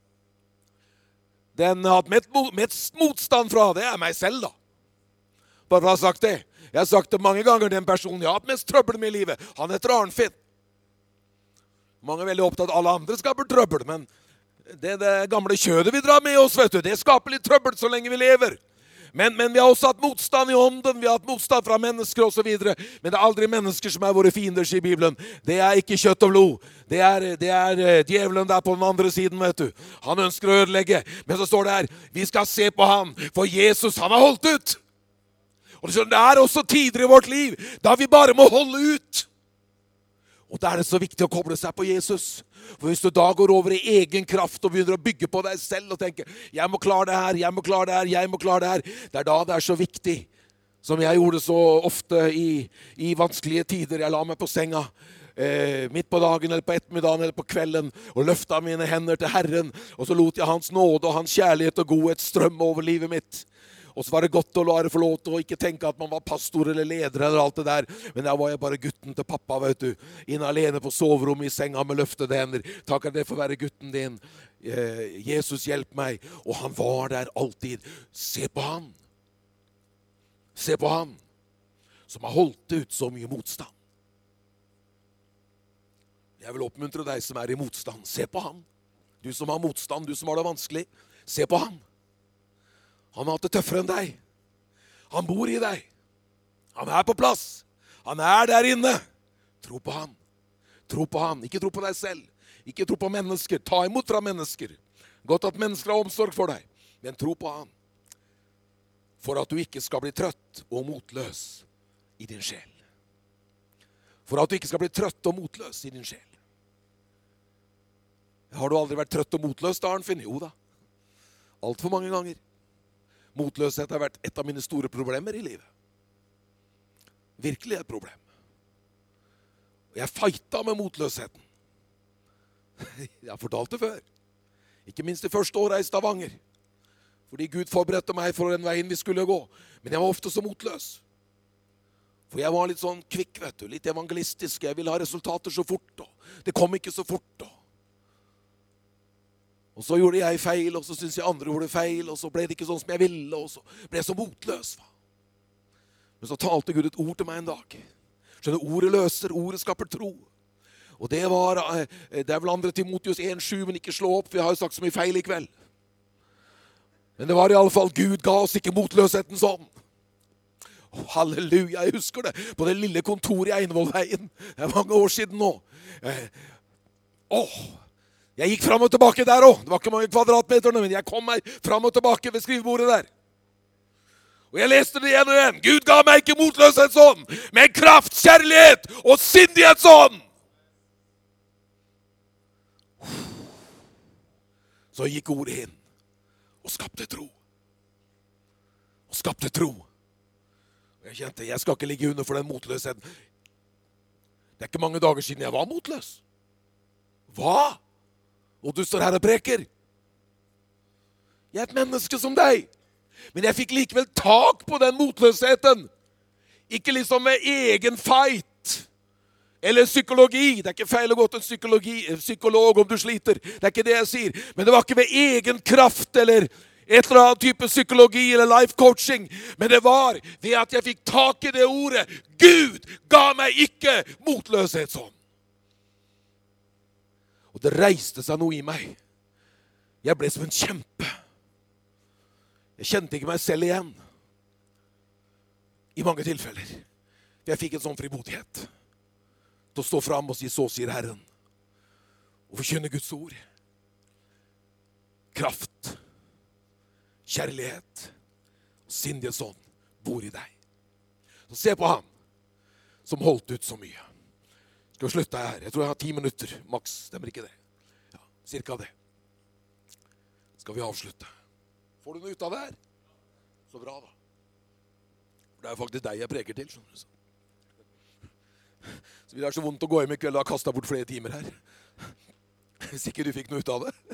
[SPEAKER 1] Den har hatt mest motstand fra, det er meg selv da. Bare for å ha sagt det. Jeg har sagt det mange ganger, den personen jeg har hatt mest trøbbel med i livet, han heter Arnfinn. Mange er veldig opptatt av alle andre skaper trøbbel, men det gamle kjødet vi drar med oss, vet du, det skaper litt trøbbel så lenge vi lever. Men vi har også hatt motstand i ånden, vi har hatt motstand fra mennesker og så videre. Men det er aldri mennesker som er våre fiender, sier Bibelen. Det er ikke kjøtt og blod. Det er djevelen der på den andre siden, vet du. Han ønsker å ødelegge. Men så står det her, vi skal se på han, for Jesus, han har holdt ut. Og det er også tider i vårt liv, da vi bare må holde ut. Og da er det så viktig å koble seg på Jesus. For hvis du da går over i egen kraft og begynner å bygge på deg selv og tenker, jeg må klare det her, jeg må klare det her, jeg må klare det her. Det er da det er så viktig, som jeg gjorde så ofte i vanskelige tider. Jeg la meg på senga midt på dagen eller på ettermiddagen eller på kvelden og løftet mine hender til Herren. Og så lot jeg hans nåde og hans kjærlighet og godhet strømme over livet mitt. Og så var det godt å få lov til å ikke tenke at man var pastor eller leder eller alt det der. Men der var jeg bare gutten til pappa, vet du. Inn alene på soverommet i senga med løftede hender. Takk at det får være gutten din. Jesus, hjelp meg. Og han var der alltid. Se på han. Se på han. Som har holdt ut så mye motstand. Jeg vil oppmuntre deg som er i motstand. Se på han. Du som har motstand, du som har det vanskelig. Se på han. Han har hatt det tøffere enn deg. Han bor i deg. Han er på plass. Han er der inne. Tro på han. Tro på han. Ikke tro på deg selv. Ikke tro på mennesker. Ta imot fra mennesker. Godt at mennesker har omsorg for deg. Men tro på han. For at du ikke skal bli trøtt og motløs i din sjel. For at du ikke skal bli trøtt og motløs i din sjel. Har du aldri vært trøtt og motløs da, Arnfinn? Jo da. Alt for mange ganger. Motløshet har vært et av mine store problemer i livet. Virkelig et problem. Og jeg fighta med motløsheten. Jeg har fortalt det før. Ikke minst de første årene i Stavanger. Fordi Gud forberedte meg for den veien vi skulle gå. Men jeg var ofte så motløs. For jeg var litt sånn kvikk, vet du. Litt evangelistisk. Jeg ville ha resultater så fort. Og det kom ikke så fort. Og så gjorde jeg feil, og så syntes jeg andre gjorde feil, og så ble det ikke sånn som jeg ville, og så ble jeg så motløs. Men så talte Gud et ord til meg en dag. Skjønner, ordet løser, ordet skaper tro. Og det er vel 2. Timotheus 1,7, men ikke slå opp, for jeg har jo sagt så mye feil i kveld. Men det var i alle fall, Gud ga oss ikke motløsheten sånn. Halleluja, jeg husker det, på det lille kontoret i Einvollveien. Det er mange år siden nå. Jeg gikk frem og tilbake der også. Det var ikke mange kvadratmeterne, men jeg kom meg frem og tilbake ved skrivebordet der. Og jeg leste det igjen og igjen. Gud ga meg ikke motløshet sånn, men kraft, kjærlighet og sindighet sånn. Så gikk ordet inn og skapte tro. Og skapte tro. Og jeg kjente, jeg skal ikke ligge under for den motløsheten. Det er ikke mange dager siden jeg var motløs. Hva? Og du står her og preker. Jeg er et menneske som deg. Men jeg fikk likevel tak på den motløsheten. Ikke liksom med egen fight. Eller psykologi. Det er ikke feil å gå til en psykolog om du sliter. Det er ikke det jeg sier. Men det var ikke ved egen kraft eller et eller annet type psykologi eller life coaching. Men det var ved at jeg fikk tak i det ordet. Gud ga meg ikke motløshet sånn. Og det reiste seg noe i meg. Jeg ble som en kjempe. Jeg kjente ikke meg selv igjen. I mange tilfeller. Jeg fikk en sånn frimodighet. Til å stå frem og si, så sier Herren. Og forkynne Guds ord. Kraft, kjærlighet og sindighet sånn bor i deg. Så se på han som holdt ut så mye. Skal vi slutte her? Jeg tror jeg har 10 minutter, maks. Stemmer ikke det? Ja, cirka det. Skal vi avslutte? Får du noe ut av det her? Så bra da. For det er jo faktisk deg jeg preker til. Så det er så vondt å gå hjem i kveld og ha kastet bort flere timer her. Hvis ikke du fikk noe ut av det.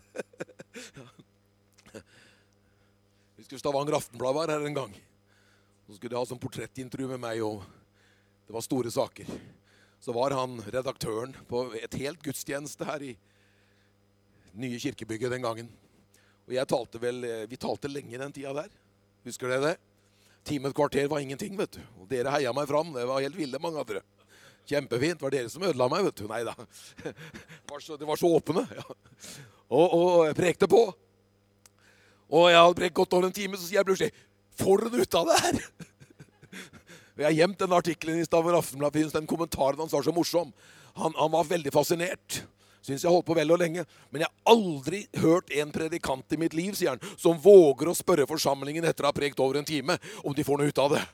[SPEAKER 1] Vi skulle Stavanger Aftenblad var her en gang. Så skulle de ha sånn portrettintervju med meg, og det var store saker. så var han redaktøren på et helt gudstjeneste her i nye kirkebygget den gangen. Og vi talte lenge den tida der. Husker dere det? Time et kvarter var ingenting, vet du. Og dere heia meg fram. Det var helt ville, mange av dere. Kjempefint. Det var dere som ødela meg, vet du. Neida. Det var så åpne. Ja. Og jeg prekte på. Og jeg hadde prekt godt over en time, så sier jeg plutselig, får du ut av det her? Jeg har gjemt den artikkelen i Stavanger Aftenblad, den kommentaren han sa så morsom. Han var veldig fascinert. Synes jeg holdt på vel og lenge. Men jeg har aldri hørt en predikant i mitt liv, sier han, som våger å spørre forsamlingen etter å ha prekt over en time, om de får noe ut av det.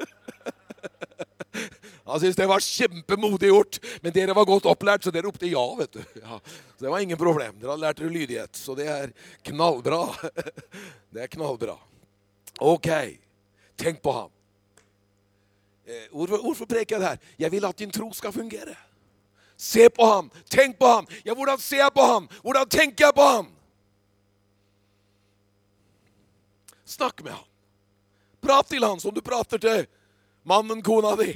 [SPEAKER 1] Han synes det var kjempemodig gjort, men dere var godt opplært, så dere ropte ja, vet du. Ja, så det var ingen problem. Dere hadde lært dere lydighet, så det er knallbra. Det er knallbra. Ok, tenk på ham. Hvorfor preker jeg det her? Jeg vil at din tro skal fungere. Se på ham, tenk på ham. Ja, hvordan ser jeg på ham? Hvordan tenker jeg på ham? Snakk med ham. Prat til ham som du prater til mannen, kona di.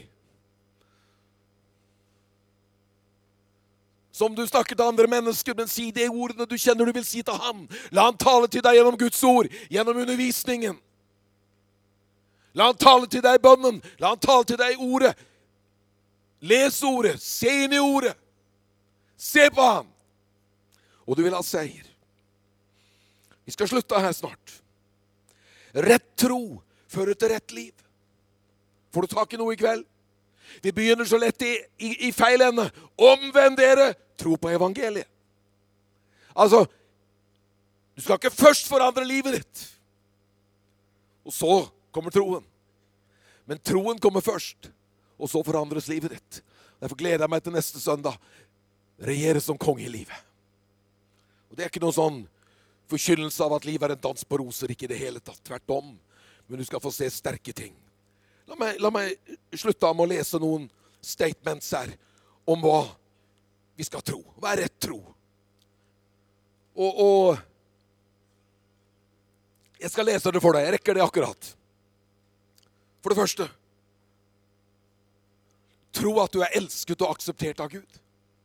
[SPEAKER 1] Som du snakker til andre mennesker, men si de ordene du kjenner du vil si til ham. La han tale til deg gjennom Guds ord, gjennom undervisningen. La han tale til deg i bønnen. La han tale til deg i ordet. Les ordet, se inn i ordet. Se på ham. Og du vil ha seier. Vi skal slutte her snart. Rett tro fører til rett liv. Får du tak i noe i kveld? Vi begynner så lett i feil ende. Omvend dere, tro på evangeliet. Altså, du skal ikke først forandre livet ditt. Og så kommer troen. Men troen kommer først, og så forandres livet ditt. Derfor gleder jeg meg til neste søndag. Regjere som konge i livet. Og det er ikke noe sånn forkynnelse av at livet er en dans på roser, ikke i det hele tatt. Tvert om. Men du skal få se sterke ting. La meg slutte av med å lese noen statements her om hva vi skal tro. Hva er rett tro? Og jeg skal lese det for deg. Jeg rekker det akkurat. For det første, tro at du er elsket og akseptert av Gud.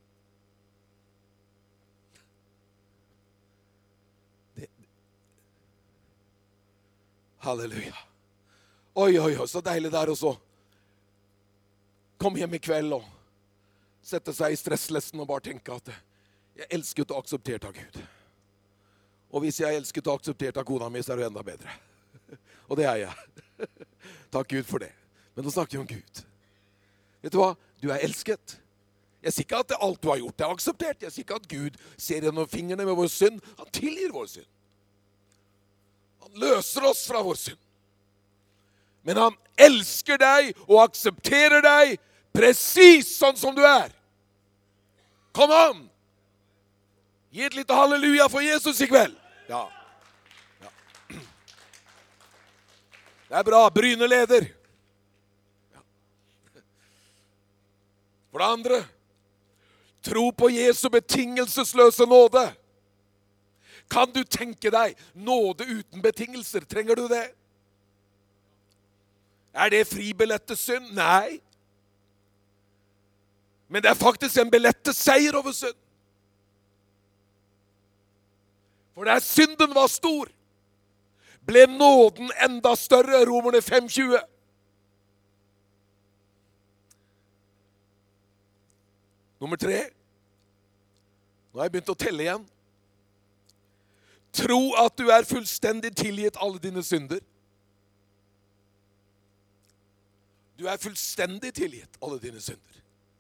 [SPEAKER 1] Halleluja. Oi, så deilig der også. Kom hjem i kveld og sette seg i stresslessen og bare tenke at jeg er elsket og akseptert av Gud. Og hvis jeg er elsket og akseptert av kona mi, så er det enda bedre. Og det er jeg. Takk Gud for det. Men nå snakker vi om Gud. Vet du hva? Du er elsket. Jeg sier ikke at alt du har gjort er akseptert. Jeg sier ikke at Gud ser gjennom fingrene med vår synd. Han tilgir vår synd. Han løser oss fra vår synd. Men han elsker deg og aksepterer deg precis sånn som du er. Kom an! Gi et lite halleluja for Jesus i kveld. Ja. Det er bra. Bryne leder. Ja. For det andre, tro på Jesu betingelsesløse nåde. Kan du tenke deg nåde uten betingelser? Trenger du det? Er det fribillett til synd? Nei. Men det er faktisk en billett til seier over synd. For der synden var stor, ble nåden enda større, Romerne 5:20. Nummer 3. Nå har jeg begynt å telle igjen. Tro at du er fullstendig tilgitt alle dine synder. Du er fullstendig tilgitt alle dine synder.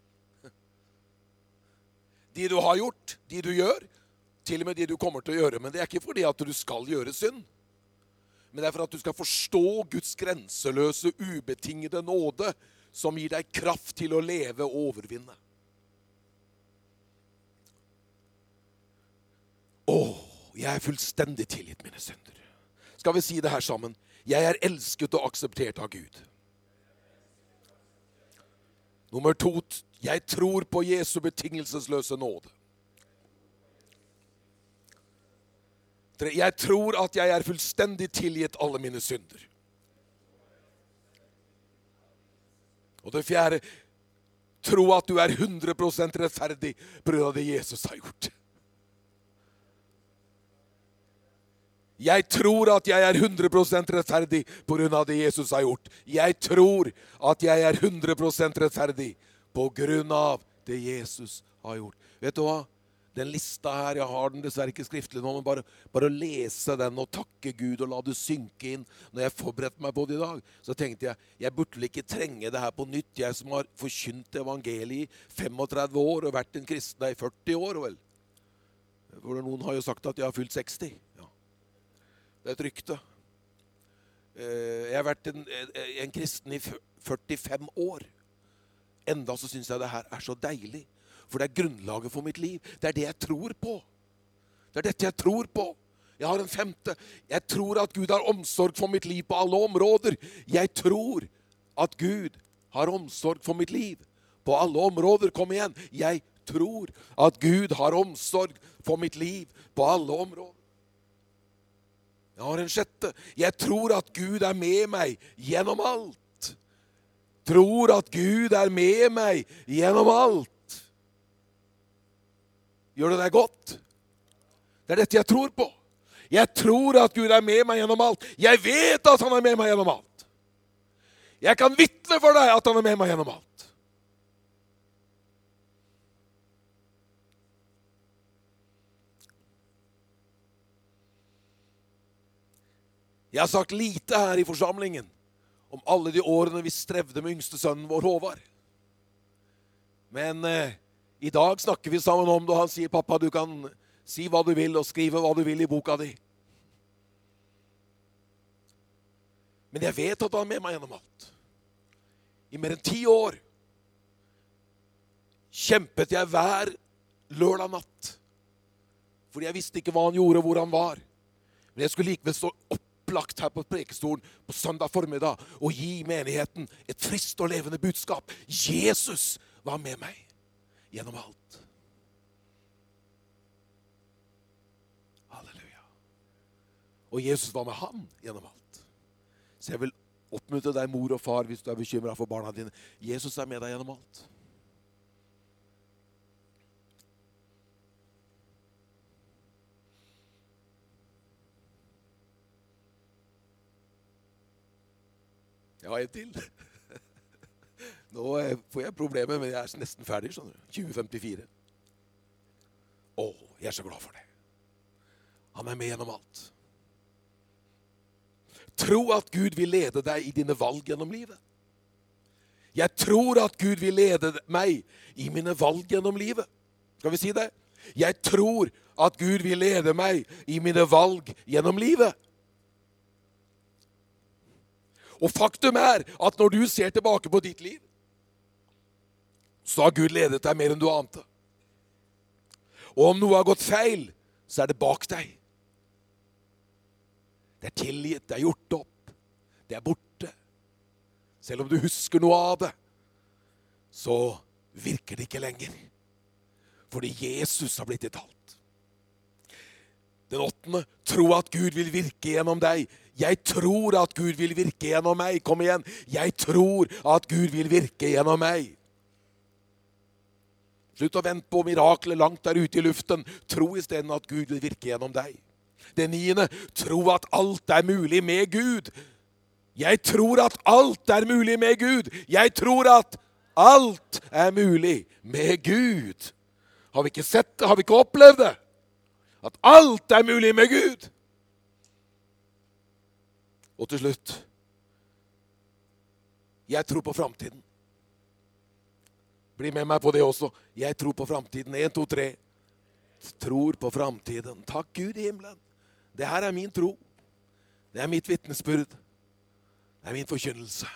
[SPEAKER 1] De du har gjort, de du gjør, til og med de du kommer til å gjøre. Men det er ikke fordi at du skal gjøre synd. Men det er for at du skal forstå Guds grenseløse, ubetingede nåde, som gir deg kraft til å leve og overvinne. Jeg er fullstendig tilgitt mine synder. Skal vi si det her sammen? Jeg er elsket og akseptert av Gud. Nummer 2, jeg tror på Jesu betingelsesløse nåde. 3, jeg tror at jeg er fullstendig tilgitt alle mine synder. Og det 4, tro at du 100% rettferdig på grunn av det Jesus har gjort. Jeg tror at jeg 100% rettferdig på grunn av det Jesus har gjort. Jeg tror at jeg 100% rettferdig på grunn av det Jesus har gjort. Vet du hva? Den lista her, jeg har den dessverre ikke skriftlig nå, men bare å lese den og takke Gud og la det synke inn. Når jeg forberedte meg på det i dag, så tenkte jeg burde ikke trenge det her på nytt. Jeg som har forkynt evangeliet i 35 år og vært en kristen i 40 år, vel. For noen har jo sagt at jeg har fylt 60. Ja. Det et rykte. Jeg har vært en kristen i 45 år. Enda så synes jeg det her så deilig. For det grunnlaget for mitt liv. Det det jeg tror på. Det dette jeg tror på. Jeg har en 5. Jeg tror at Gud har omsorg for mitt liv på alle områder. Jeg tror at Gud har omsorg for mitt liv på alle områder. Kom igjen. Jeg tror at Gud har omsorg for mitt liv på alle områder. Jeg har en 6. Jeg tror at Gud med meg gjennom alt. Tror at Gud med meg gjennom alt. Gjør det deg godt? Det dette jeg tror på. Jeg tror at Gud med meg gjennom alt. Jeg vet at han med meg gjennom alt. Jeg kan vitne for deg at han med meg gjennom alt. Jeg har sagt lite her i forsamlingen om alle de årene vi strevde med yngste sønnen vår Håvard. Men i dag snakker vi sammen om det, og han sier, pappa, du kan si hva du vil og skrive hva du vil i boka di. Men jeg vet at han med meg gjennom alt. I mer enn 10 år kjempet jeg hver lørdag natt. Fordi jeg visste ikke hva han gjorde og hvor han var. Men jeg skulle likevel stå opplagt her på prekestolen på søndag formiddag og gi menigheten et friskt og levende budskap. Jesus var med meg gjennom alt. Halleluja. Og Jesus var med han gjennom alt. Så jeg vil oppmuntre deg, mor og far, hvis du bekymret for barna dine. Jesus med deg gjennom alt. Jeg har en til. Nå får jeg problemer, men jeg nesten ferdig, skjønner du. 2054. Jeg så glad for det. Han med gjennom alt. Tro at Gud vil lede deg i dine valg gjennom livet. Jeg tror at Gud vil lede meg i mine valg gjennom livet. Skal vi si det? Jeg tror at Gud vil lede meg i mine valg gjennom livet. Og faktum at når du ser tilbake på ditt liv, så har Gud ledet deg mer enn du ante. Og om noe har gått feil, så det bak deg. Det tilgitt, det gjort opp, det borte. Selv om du husker noe av det, så virker det ikke lenger. Fordi Jesus har blitt ditt alt. Den 8. Tro at Gud vil virke gjennom deg. Jeg tror at Gud vil virke gjennom meg. Kom igjen. Jeg tror at Gud vil virke gjennom meg. Slutt å vente på mirakler langt der ute i luften. Tro i stedet at Gud vil virke gjennom deg. Det 9. Tro at alt mulig med Gud. Jeg tror at alt mulig med Gud. Jeg tror at alt mulig med Gud. Har vi ikke sett det? Har vi ikke opplevd det? At alt mulig med Gud. Og til slutt. Jeg tror på fremtiden. Bli med meg på det også. Jeg tror på fremtiden. 1, 2, 3. Tror på fremtiden. Takk Gud i himmelen. Det her min tro. Det mitt vittnesbyrd. Det min forkynnelse.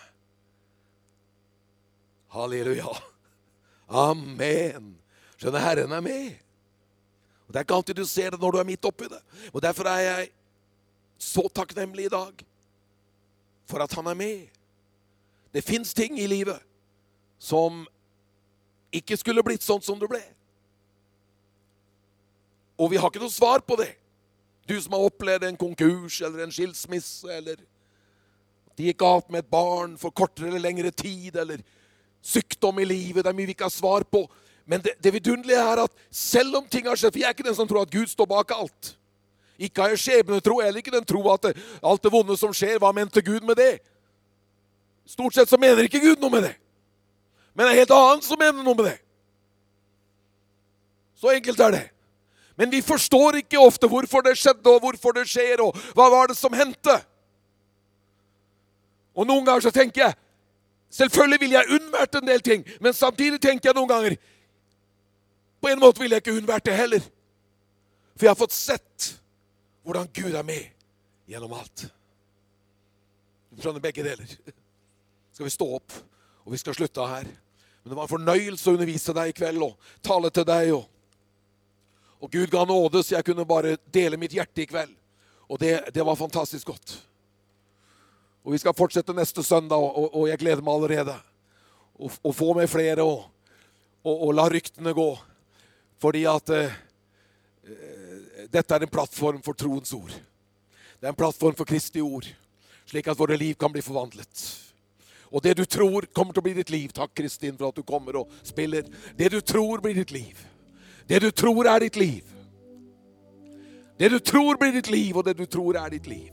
[SPEAKER 1] Halleluja. Amen. Skjønner, Herren med. Og det ikke alltid du ser det når du midt oppi det. Og derfor jeg så takknemlig i dag. For at han med. Det finnes ting i livet som ikke skulle blitt sånn som det ble. Og vi har ikke noe svar på det. Du som har opplevd en konkurs eller en skilsmisse, eller de gikk galt med et barn for kortere eller lengre tid, eller sykdom i livet, det mye vi ikke har svar på. Men det vidunderlige at selv om ting har skjedd, for jeg ikke den som tror at Gud står bak alt. Ikke har jeg skjebnetro, eller ikke den tro at alt det vonde som skjer, hva mente Gud med det? Stort sett så mener ikke Gud noe med det. Men det helt annet som mener noe med det. Så enkelt det. Men vi forstår ikke ofte hvorfor det skjedde, og hvorfor det skjer, og hva var det som hendte. Og noen ganger så tenker jeg, selvfølgelig vil jeg unnvært en del ting, men samtidig tenker jeg noen ganger, på en måte vil jeg ikke unnvært det heller. For jeg har fått sett hvordan Gud er med gjennom alt. Du skjønner begge deler. Skal vi stå opp, og vi skal slutte her. Men det var en fornøyelse å undervise deg i kveld, og tale til deg, og Gud ga nåde, så jeg kunne bare dele mitt hjerte i kveld. Og det var fantastisk godt. Og vi skal fortsette neste søndag, og jeg gleder meg allerede. Og få med flere, og la ryktene gå. Fordi at dette er en plattform for troens ord. Det er en plattform for Kristi ord. Slik at våre liv kan bli forvandlet. Og det du tror kommer til å bli ditt liv. Takk, Kristin, for at du kommer og spiller. Det du tror blir ditt liv. Det du tror er ditt liv. Det du tror blir ditt liv, og det du tror er ditt liv.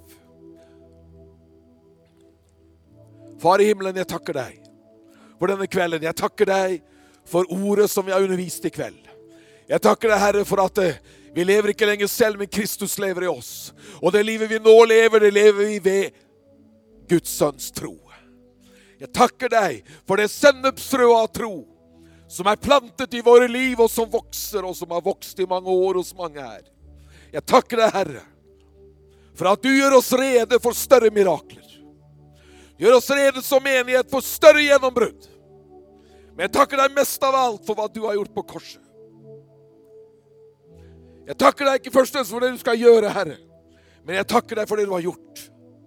[SPEAKER 1] Far i himmelen, jeg takker deg for denne kvelden. Jeg takker deg for ordet som vi har undervist i kveld. Jeg takker deg, Herre, for at vi lever ikke lenger selv, men Kristus lever i oss. Og det livet vi nå lever, det lever vi ved Guds sønns tro. Jeg takker deg for det sennepsfrø av tro som er plantet i våre liv, og som vokser, og som har vokst i mange år hos mange her. Jeg takker deg, Herre, for at du gjør oss rede for større mirakler. Gjør oss rede som menighet for større gjennombrudd. Men jeg takker deg mest av alt for hva du har gjort på korset. Jeg takker deg ikke først og fremst for det du skal gjøre, Herre, men jeg takker deg for det du har gjort.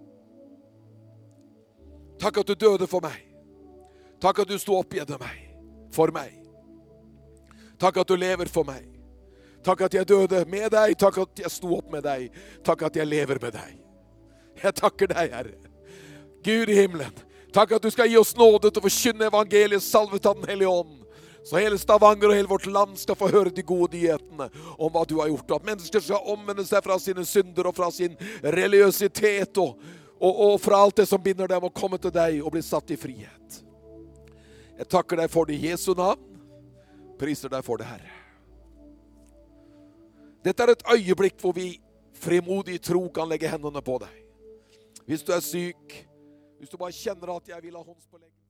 [SPEAKER 1] Takk at du døde for meg. Takk at du sto opp igjen meg. For meg. Takk at du lever for meg. Takk at jeg døde med deg. Takk at jeg sto opp med deg. Takk at jeg lever med deg. Jeg takker deg, Herre. Gud i himmelen. Takk at du skal gi oss nåde til å forkynne evangeliet, salvet av den hellige ånd. Så hele Stavanger og hele vårt land skal få høre de gode nyhetene om hva du har gjort. At mennesker skal omvende seg fra sine synder og fra sin religiøsitet og fra alt det som binder dem, og komme til deg og bli satt i frihet. Jeg takker deg for det i Jesu navn. Priser deg for det, Herre. Dette er et øyeblikk hvor vi frimodig tro kan legge hendene på deg. Hvis du er syk, hvis du bare kjenner at jeg vil ha håndspålegg.